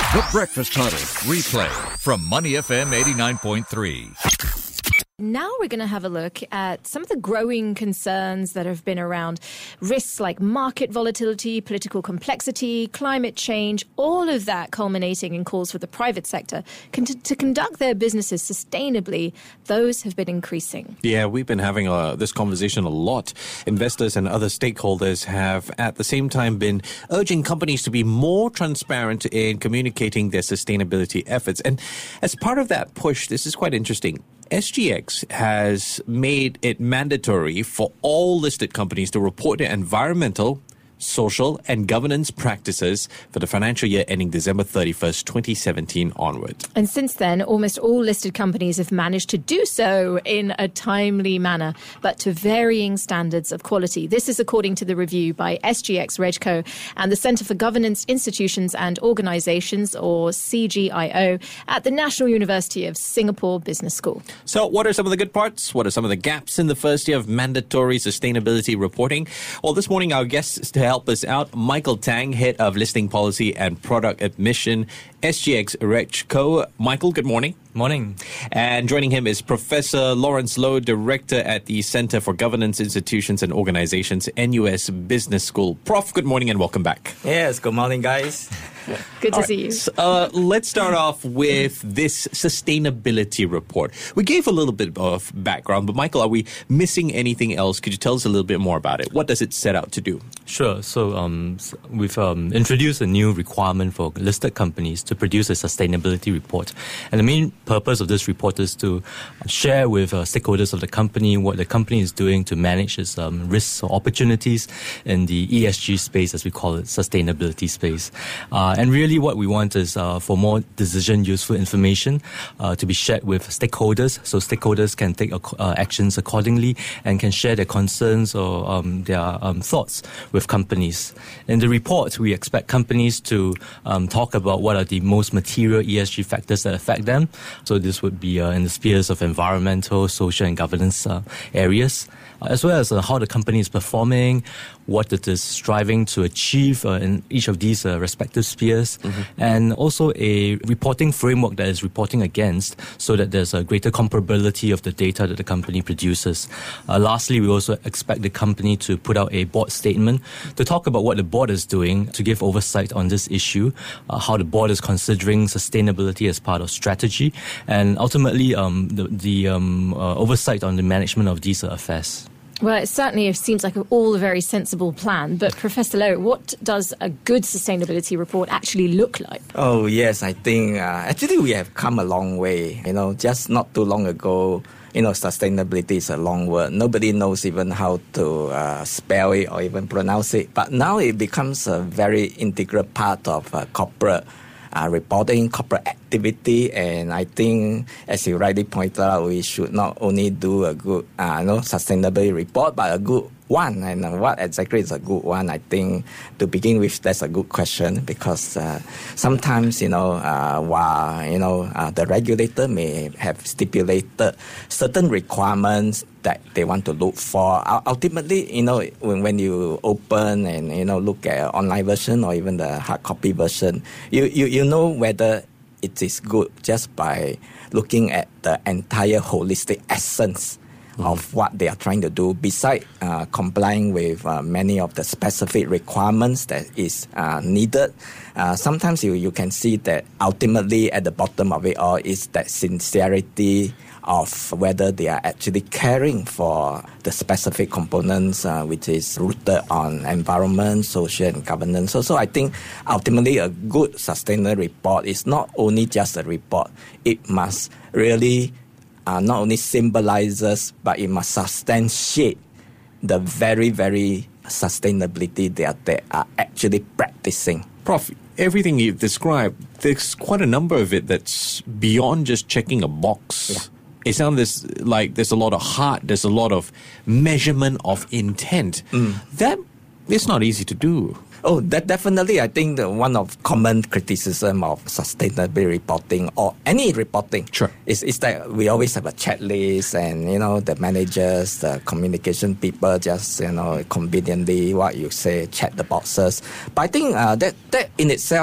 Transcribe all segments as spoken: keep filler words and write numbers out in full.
The Breakfast Huddle replay from Money F M eighty-nine point three. Now we're going to have a look at some of the growing concerns that have been around risks like market volatility, political complexity, climate change, all of that culminating in calls for the private sector con- to conduct their businesses sustainably. Those have been increasing. Yeah, we've been having uh, this conversation a lot. Investors and other stakeholders have at the same time been urging companies to be more transparent in communicating their sustainability efforts. And as part of that push, this is quite interesting. S G X has made it mandatory for all listed companies to report their environmental, social, and governance practices for the financial year ending December thirty-first, twenty seventeen onward. And since then, almost all listed companies have managed to do so in a timely manner, but to varying standards of quality. This is according to the review by S G X RegCo and the Centre for Governance Institutions and Organisations, or C G I O, at the National University of Singapore Business School. So what are some of the good parts? What are some of the gaps in the first year of mandatory sustainability reporting? Well, this morning our guests to help us out, Michael Tang, Head of Listing Policy and Product Admission, S G X RegCo. Michael, good morning. Morning. And joining him is Professor Lawrence Loh, Director at the Centre for Governance Institutions and Organisations, N U S Business School. Prof, good morning and welcome back. Yes, good morning, guys. Good to All see right, you. So, uh, let's start off with this sustainability report. We gave a little bit of background, but Michael, are we missing anything else? Could you tell us a little bit more about it? What does it set out to do? Sure. So um, we've um, introduced a new requirement for listed companies to produce a sustainability report. And the main purpose of this report is to share with uh, stakeholders of the company what the company is doing to manage its um, risks or opportunities in the E S G space, as we call it, sustainability space. Uh, and really what we want is uh, for more decision-useful information uh, to be shared with stakeholders, so stakeholders can take uh, actions accordingly and can share their concerns or um, their um, thoughts with companies. In the report, we expect companies to um, talk about what are the most material E S G factors that affect them. So this would be uh, in the spheres of environmental, social, and governance uh, areas, uh, as well as uh, how the company is performing, what it is striving to achieve uh, in each of these uh, respective spheres, mm-hmm. and also a reporting framework that is reporting against, so that there's a greater comparability of the data that the company produces. Uh, lastly, we also expect the company to put out a board statement to talk about what the board is doing to give oversight on this issue, uh, how the board is considering sustainability as part of strategy, and ultimately um, the, the um, uh, oversight on the management of these uh, affairs. Well, it certainly seems like all a very sensible plan. But Professor Loh, what does a good sustainability report actually look like? Oh, yes, I think uh, actually we have come a long way. You know, just not too long ago, you know, sustainability is a long word. Nobody knows even how to uh, spell it or even pronounce it. But now it becomes a very integral part of uh, corporate Uh, reporting, corporate activity, and I think, as you rightly pointed out, we should not only do a good, uh, you know, sustainability report, but a good one. And uh, what exactly is a good one? I think to begin with, that's a good question, because uh, sometimes, you know, uh, while you know uh, the regulator may have stipulated certain requirements that they want to look for. Ultimately, you know, when, when you open and, you know, look at an online version or even the hard copy version, you, you, you know whether it is good just by looking at the entire holistic essence mm-hmm. of what they are trying to do, besides uh, complying with uh, many of the specific requirements that is uh, needed. Uh, sometimes you, you can see that ultimately at the bottom of it all is that sincerity of whether they are actually caring for the specific components uh, which is rooted on environment, social, and governance. So, so I think ultimately a good sustainability report is not only just a report. It must really uh, not only symbolizes, but it must substantiate the very, very sustainability that they are actually practicing. Prof, everything you've described, there's quite a number of it that's beyond just checking a box. Yeah. It sounds like there's a lot of heart, there's a lot of measurement of intent. Mm. That is not easy to do. Oh, that definitely. I think the one of common criticism of sustainability reporting or any reporting sure. is, is that we always have a checklist, and, you know, the managers, the communication people just, you know, conveniently, what you say, check the boxes. But I think uh, that, that in itself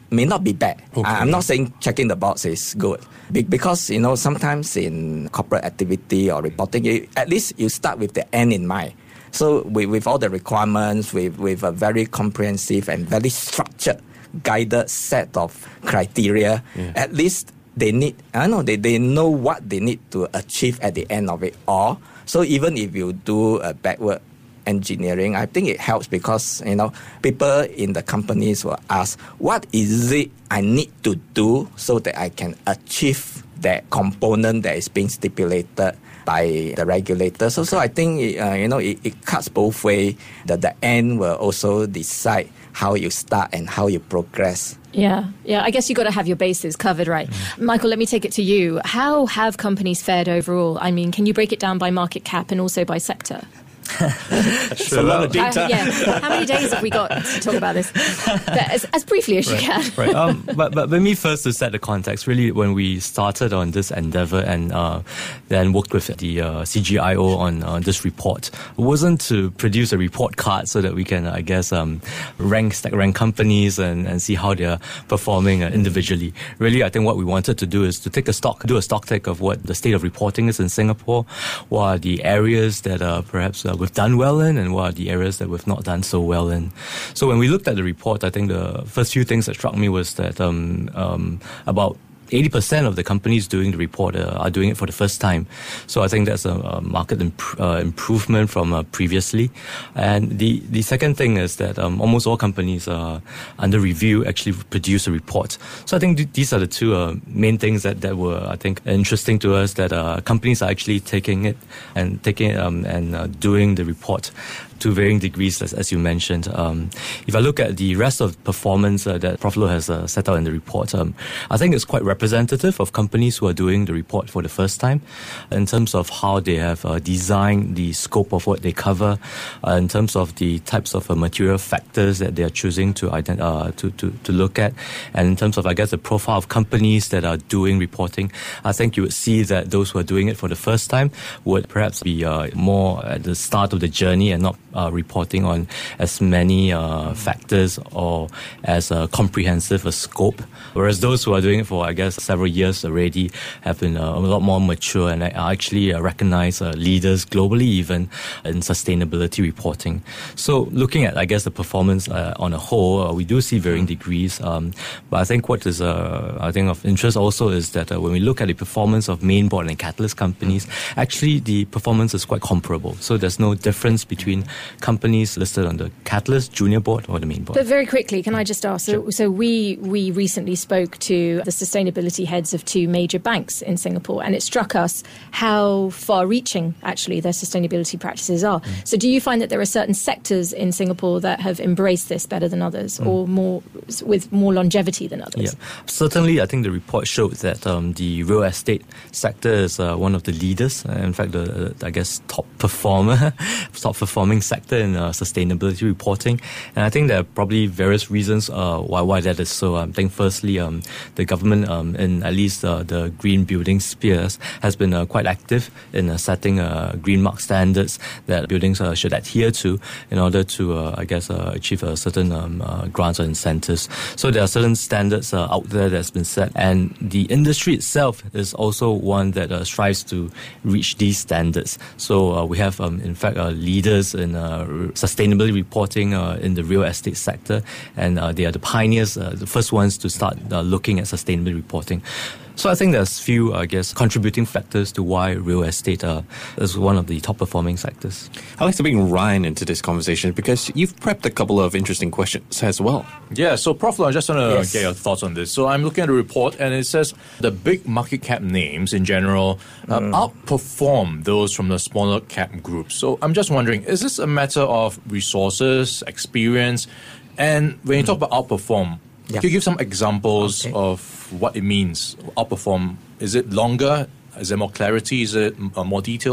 may not be bad. Okay. I, I'm not saying checking the box is good. Be- because, you know, sometimes in corporate activity or reporting, you, at least you start with the end in mind. So with, with all the requirements, with, with a very comprehensive and very structured, guided set of criteria, yeah. at least they need, I don't know, they, they know what they need to achieve at the end of it all. So even if you do a backward engineering, I think it helps because, you know, people in the companies will ask, what is it I need to do so that I can achieve that component that is being stipulated by the regulator. So, so I think, uh, you know, it, it cuts both ways. That the end will also decide how you start and how you progress. Yeah, yeah. I guess you've got to have your bases covered, right? Mm. Michael, let me take it to you. How have companies fared overall? I mean, can you break it down by market cap and also by sector? That's a lot of data. Uh, yeah. How many days have we got to talk about this? But as, as briefly as right. you can. Right. Um, but, but let me first to set the context. Really, when we started on this endeavor and uh, then worked with the uh, C G I O on uh, this report, it wasn't to produce a report card so that we can, I guess, um, rank stack rank companies and, and see how they're performing uh, individually. Really, I think what we wanted to do is to take a stock, do a stock take of what the state of reporting is in Singapore, what are the areas that uh, perhaps uh, we've done well in and what are the areas that we've not done so well in. So when we looked at the report, I think the first few things that struck me was that um, um, about eighty percent of the companies doing the report uh, are doing it for the first time. So I think that's a, a market imp- uh, improvement from uh, previously. And the, the second thing is that um, almost all companies uh, under review actually produce a report. So I think th- these are the two uh, main things that, that were, I think, interesting to us, that uh, companies are actually taking it and taking it um, and uh, doing the report to varying degrees, as, as you mentioned. Um, if I look at the rest of performance uh, that Professor Loh has uh, set out in the report, um, I think it's quite representative of companies who are doing the report for the first time in terms of how they have uh, designed the scope of what they cover, uh, in terms of the types of uh, material factors that they are choosing to, ident- uh, to, to, to look at, and in terms of, I guess, the profile of companies that are doing reporting. I think you would see that those who are doing it for the first time would perhaps be uh, more at the start of the journey and not Uh, reporting on as many uh, factors or as uh, comprehensive a scope, whereas those who are doing it for, I guess, several years already have been uh, a lot more mature and are actually uh, recognized uh, leaders globally, even in sustainability reporting. So looking at, I guess, the performance uh, on a whole, uh, we do see varying degrees, um, but I think what is uh, I think of interest also is that uh, when we look at the performance of main board and catalyst companies, actually the performance is quite comparable. So there's no difference between companies listed on the Catalyst Junior Board or the main board. But very quickly, can I just ask, so, Sure. so we, we recently spoke to the sustainability heads of two major banks in Singapore, and it struck us how far-reaching, actually, their sustainability practices are. Mm. So do you find that there are certain sectors in Singapore that have embraced this better than others, mm. or more with more longevity than others? Yeah, certainly, I think the report showed that um, the real estate sector is uh, one of the leaders, uh, in fact, the, uh, I guess, top performer, top performing sector in uh, sustainability reporting. And I think there are probably various reasons uh, why why that is so. I think firstly, um, the government um, in at least uh, the green building spheres has been uh, quite active in uh, setting uh, green mark standards that buildings uh, should adhere to in order to, uh, I guess, uh, achieve a certain um, uh, grants or incentives. So there are certain standards uh, out there that's been set, and the industry itself is also one that uh, strives to reach these standards. So uh, we have, um, in fact, uh, leaders in uh, sustainability reporting uh, in the real estate sector, and uh, they are the pioneers, uh, the first ones to start uh, looking at sustainability reporting. So I think there's few, I guess, contributing factors to why real estate uh, is one of the top performing sectors. I'd like to bring Ryan into this conversation because you've prepped a couple of interesting questions as well. Yeah, so Professor Loh, I just want to Yes. get your thoughts on this. So I'm looking at the report and it says the big market cap names in general uh, mm. outperform those from the smaller cap groups. So I'm just wondering, is this a matter of resources, experience? And when you mm. talk about outperform, Yeah. can you give some examples Okay. of what it means, outperform? Is it longer? Is there more clarity? Is it uh, more detail?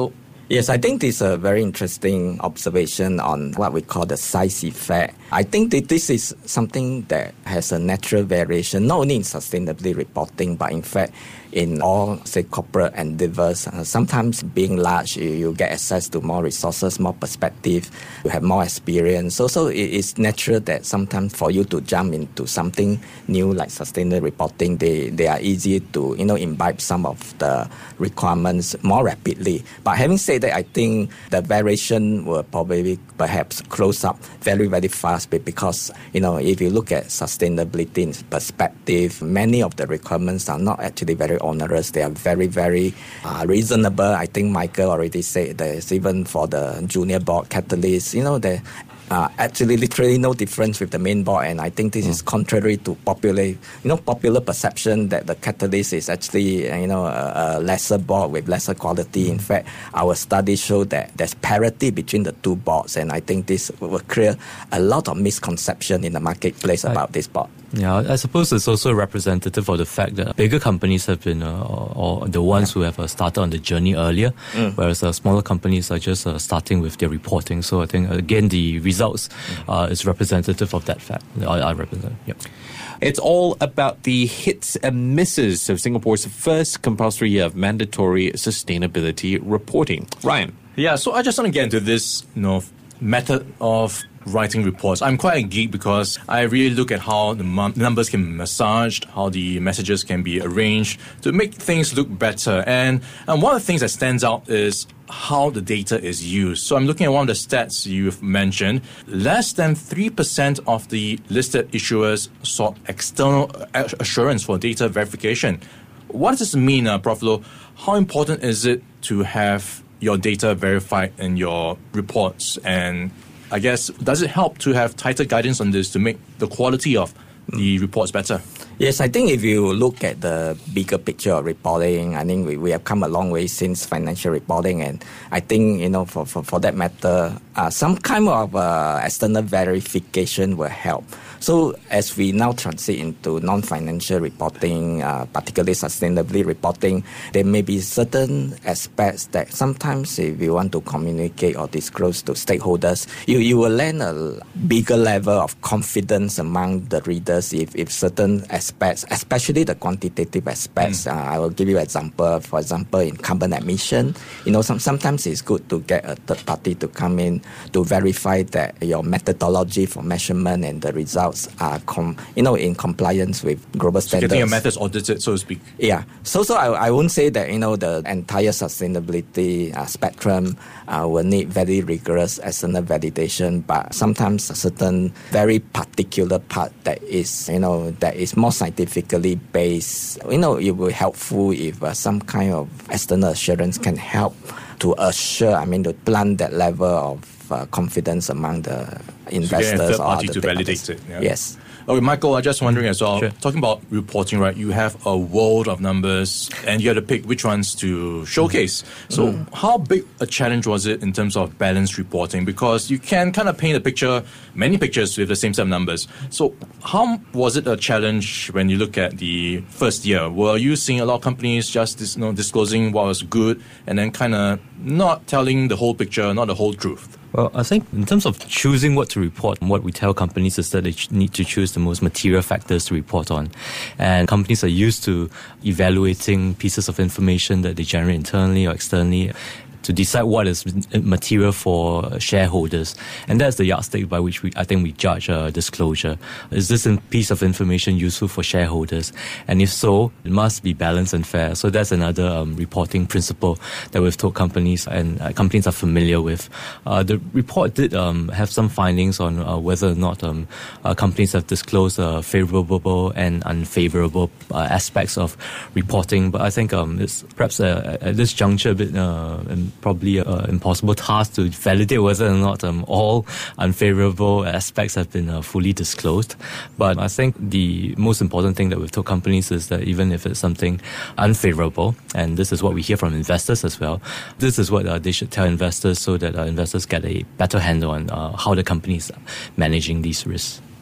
Yes, I think this is a very interesting observation on what we call the size effect. I think that this is something that has a natural variation, not only in sustainability reporting, but in fact in all, say, corporate endeavors. Uh, sometimes being large, you, you get access to more resources, more perspective, you have more experience. So, so it is natural that sometimes for you to jump into something new like sustainability reporting, they, they are easy to, you know, imbibe some of the requirements more rapidly. But having said that, I think the variation will probably perhaps close up very, very fast because, you know, if you look at sustainability in perspective, many of the requirements are not actually very onerous. They are very, very uh, reasonable. I think Michael already said there's even for the junior board catalyst, you know, there uh, actually literally no difference with the main board. And I think this mm. is contrary to popular, you know, popular perception that the catalyst is actually, you know, a, a lesser board with lesser quality. Mm. In fact, our studies show that there's parity between the two boards. And I think this will create a lot of misconception in the marketplace I, about this board. Yeah, I suppose it's also representative of the fact that bigger companies have been, uh, or, or the ones yeah. who have uh, started on the journey earlier, mm. whereas uh, smaller companies are just uh, starting with their reporting. So I think, again, the results uh, is representative of that fact. I, I represent, yep. It's all about the hits and misses of Singapore's first compulsory year of mandatory sustainability reporting. Ryan. Yeah, so I just want to get into this, you know, method of writing reports. I'm quite a geek because I really look at how the m- numbers can be massaged, how the messages can be arranged to make things look better. And, and one of the things that stands out is how the data is used. So I'm looking at one of the stats you've mentioned. Less than three percent of the listed issuers sought external assurance for data verification. What does this mean, uh, Professor Loh? How important is it to have your data verified in your reports? And I guess, does it help to have tighter guidance on this to make the quality of the reports better? Yes, I think if you look at the bigger picture of reporting, I think we, we have come a long way since financial reporting. And I think, you know, for, for, for that matter, uh, some kind of uh, external verification will help. So as we now transit into non-financial reporting, uh, particularly sustainability reporting, there may be certain aspects that sometimes if you want to communicate or disclose to stakeholders, you, you will land a bigger level of confidence among the readers if, if certain aspects, especially the quantitative aspects. Mm. Uh, I will give you an example. For example, in carbon emission, you know, some, sometimes it's good to get a third party to come in to verify that your methodology for measurement and the results are, com- you know, in compliance with global so standards. Getting your methods audited, so to speak. Yeah. So, so I, I won't say that, you know, the entire sustainability uh, spectrum uh, will need very rigorous external validation, but sometimes a certain very particular part that is, you know, that is more scientifically based, you know, it will be helpful if uh, some kind of external assurance can help to assure, I mean, to plant that level of Uh, confidence among the investors so third party or to the validate it. Yeah? Yes. Okay, Michael, I'm just wondering as well, Sure. talking about reporting, right, you have a world of numbers and you have to pick which ones to showcase. So mm. how big a challenge was it in terms of balanced reporting? Because you can kind of paint a picture, many pictures with the same set of numbers. So how was it a challenge when you look at the first year? Were you seeing a lot of companies just dis- you know, disclosing what was good and then kind of not telling the whole picture, not the whole truth? Well, I think in terms of choosing what to report, what we tell companies is that they ch- need to choose the most material factors to report on. And companies are used to evaluating pieces of information that they generate internally or externally to decide what is material for shareholders. And that's the yardstick by which we, I think we judge uh, disclosure. Is this a piece of information useful for shareholders? And if so, it must be balanced and fair. So that's another um, reporting principle that we've told companies, and uh, companies are familiar with. Uh, the report did um, have some findings on uh, whether or not um, uh, companies have disclosed uh, favorable and unfavorable uh, aspects of reporting. But I think um, it's perhaps uh, at this juncture a bit uh, probably an impossible task to validate whether or not um, all unfavorable aspects have been uh, fully disclosed. But I think the most important thing that we've told companies is that even if it's something unfavorable, and this is what we hear from investors as well, this is what uh, they should tell investors so that uh, investors get a better handle on uh, how the company is managing these risks.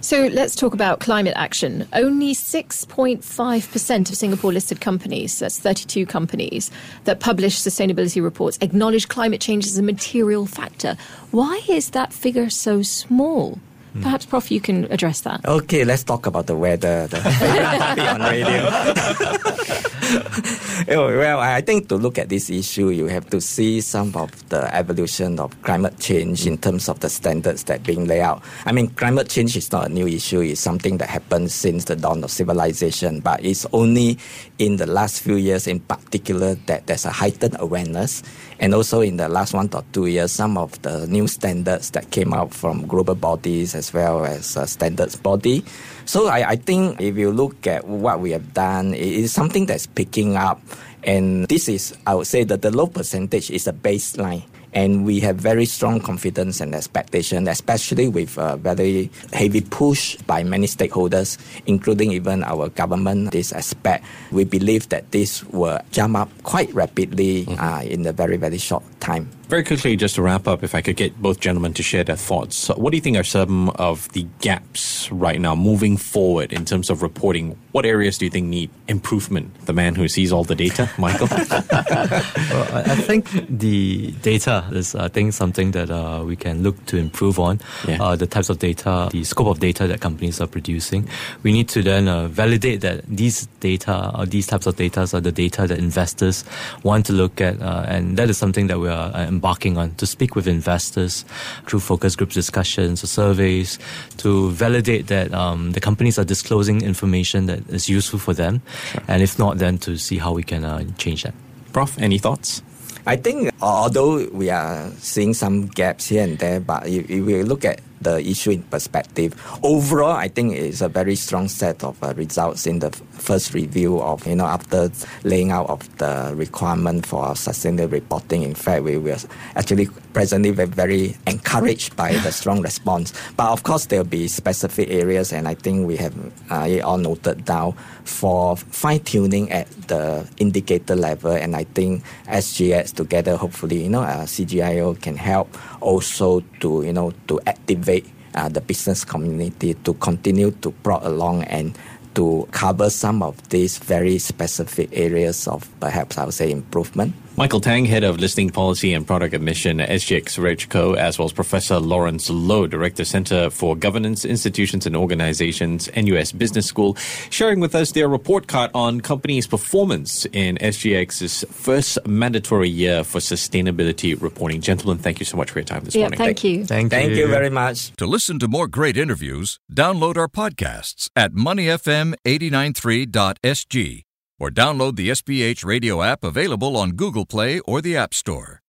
So let's talk about climate action. Only six point five percent of Singapore-listed companies, that's thirty-two companies, that publish sustainability reports acknowledge climate change as a material factor. Why is that figure so small? Perhaps, Professor you can address that. Okay, let's talk about the weather, the favorite topic on radio. Well, I think to look at this issue, you have to see some of the evolution of climate change in terms of the standards that being laid out. I mean, climate change is not a new issue. It's something that happened since the dawn of civilization, but it's only in the last few years in particular that there's a heightened awareness. And also in the last one or two years, some of the new standards that came out from global bodies as well as a standards body. So I, I think if you look at what we have done, it is something that's picking up. And this is, I would say that the low percentage is a baseline. And we have very strong confidence and expectation, especially with a very heavy push by many stakeholders, including even our government, this aspect. We believe that this will jump up quite rapidly uh, in a very, very short time. Very quickly, just to wrap up, if I could get both gentlemen to share their thoughts. So what do you think are some of the gaps right now moving forward in terms of reporting? What areas do you think need improvement? The man who sees all the data, Michael? Well, I think the data is, I think, something that uh, we can look to improve on. Yeah. Uh, the types of data, the scope of data that companies are producing. We need to then uh, validate that these data or these types of data are the data that investors want to look at. Uh, and that is something that we are uh, embarking on, to speak with investors through focus group discussions or surveys to validate that um, the companies are disclosing information that is useful for them. Sure. And if not, then to see how we can uh, change that. Prof, any thoughts? I think although we are seeing some gaps here and there, but if, if we look at the issue in perspective, overall, I think it's a very strong set of uh, results in the f- first review of, you know, after laying out of the requirement for sustainable reporting. In fact, we were actually presently very encouraged by the strong response. But of course, there'll be specific areas, and I think we have uh, it all noted down for fine-tuning at the indicator level. And I think S G X together, hopefully, you know, uh, C G I O can help also to, you know, to activate uh, the business community to continue to prod along and to cover some of these very specific areas of perhaps I would say improvement. Michael Tang, Head of Listing Policy and Product Admission at S G X RegCo, as well as Professor Lawrence Loh, Director, Center for Governance, Institutions and Organizations, N U S Business School, sharing with us their report card on companies' performance in S G X's first mandatory year for sustainability reporting. Gentlemen, thank you so much for your time this yeah, morning. Thank you. Thank, Thank you. you very much. To listen to more great interviews, download our podcasts at money f m eight nine three dot s g or download the S P H radio app available on Google Play or the App Store.